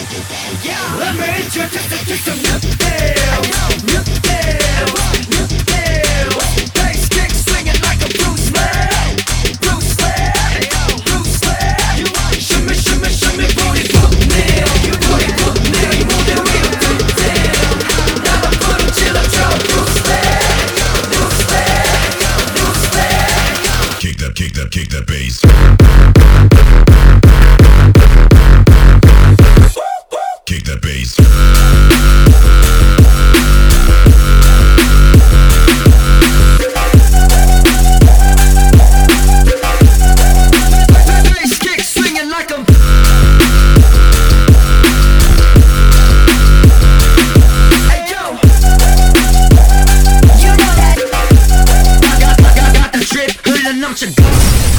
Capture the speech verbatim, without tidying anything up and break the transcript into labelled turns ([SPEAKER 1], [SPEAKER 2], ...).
[SPEAKER 1] Let me introduce you to some new deals, new deals, new deals. Bass kick swinging like a Bruce Lee, Bruce Lee, Bruce Lee. Shimmy, shimmy, shimmy, booty fuck Neil, booty fuck Neil. You move it real good deal. 나도 부르질러 줘 Bruce Lee, Bruce Lee, Bruce Lee.
[SPEAKER 2] Kick that, kick that, kick that bass. Kick that bass.
[SPEAKER 1] Bass kick swinging like a. Hey yo, you know that. I got, I got, got the drip, 흘러 넘쳐.